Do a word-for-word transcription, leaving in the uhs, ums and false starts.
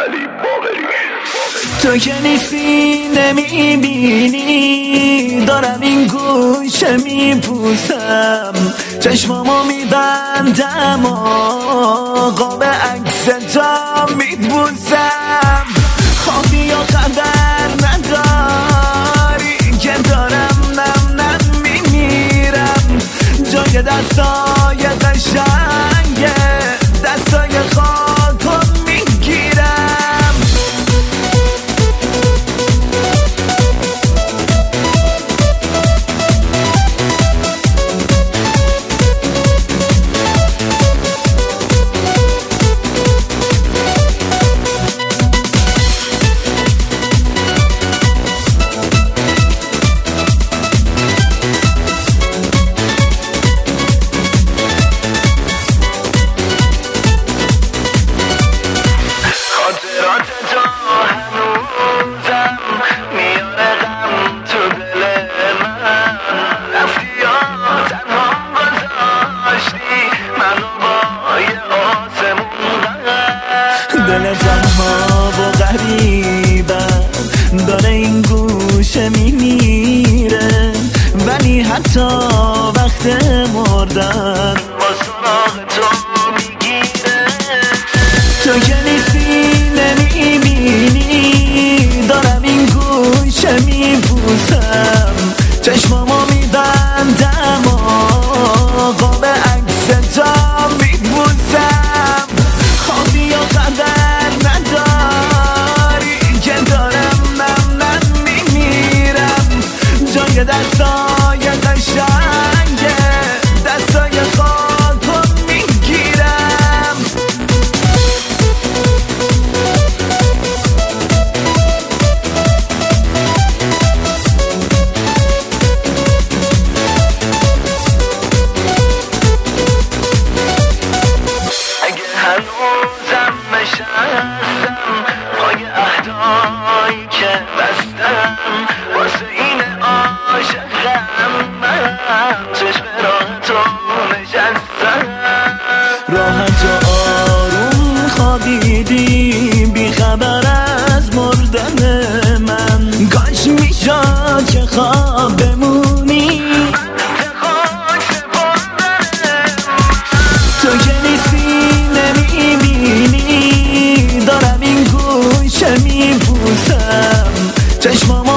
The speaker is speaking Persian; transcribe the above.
علی باقری. تو که نیستی نمیبینی، دارم این گوشه میپوسم، چشمامو میبندم و قاب عکس تا میبوسم. خوابی یا خبر نداری که دارم نم نم میمیرم، جای دستای قشنگه دستای خاکو میگیرم. دل تنها و غریبم داره این گوشه میمیره، ولی حتی وقت مردن با سراغ تو میگیره. تو که نیستی نمیبینی، دارم این گوشه میبوسم، چشمامو میبندم و قاب عکس تا میبوسم. خوابی یا خبر نداری که دارم نم نم میمیرم، جای دستای قشنگه دستای خاکو میگیرم. اگه هنوزم نشستم پای عهدایی که بستم، واسه این عاشقم من چشم راه تو نشستم. راحت و آروم خوابیدی بی خبر از مردن من، کاش میشد که خواب بمونی. تو که نیستی نمیبینی، دارم این گوشه میبوسم، چشمامو